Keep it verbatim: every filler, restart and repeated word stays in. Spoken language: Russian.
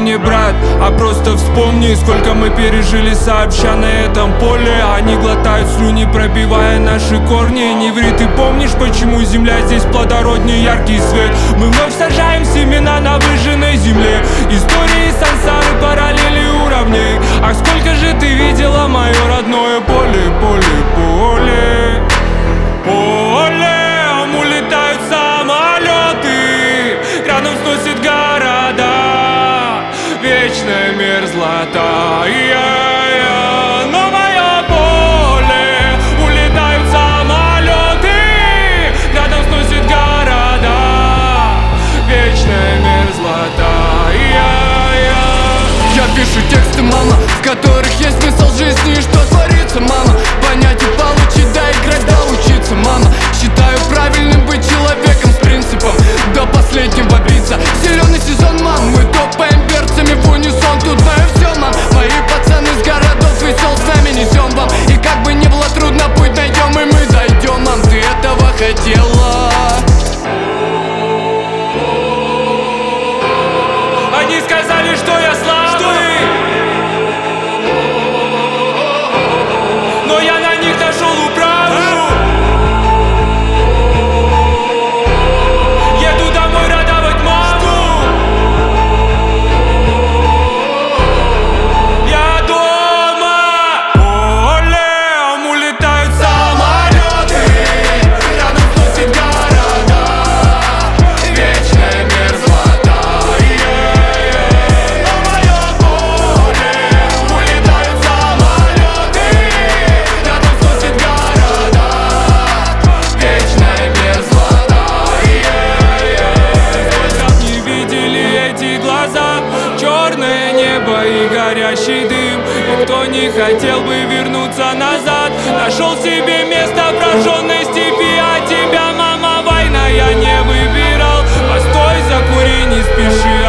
мне, брат, а просто вспомни, сколько мы пережили сообща на этом поле. Они глотают слюни, пробивая наши корни. Не ври, ты помнишь, почему земля здесь плодороднее, яркий свет? Мы вновь сажаем семена на выжженной земле. Истории сансары, параллели уровней. Ах, сколько же ты видела мое родное поле, поле, поле, поле. Улетают самолеты, рядом сносит города, вечная мерзлота. Я-я. Но мое поле, улетают самолеты, рядом сносит города, вечная мерзлота. Я-я. Я пишу тексты, мама, в которых есть смысл жизни и что творится, мама. Понять и получить, да играть, да учиться, мама. Считаю правильным быть человеком с принципом до последнего биться. Зеленый сезон, мам, мы топаем перцами в унисон. Тут знаю все, мам, мои пацаны с городов весел с нами несем вам. И как бы не было трудно, путь найдем и мы дойдем, мам. Ты этого хотела. Они сказали, что я слабый, но я на них нашел управу. Еду домой радовать маму. Я дома. Полем улетают самолеты, рядом сносит города, вечная мерзлота. Черное небо и горящий дым. Никто не хотел бы вернуться назад. Нашел себе место в прожженной степи. А тебя, мама, война, я не выбирал. Постой, закури, не спеши.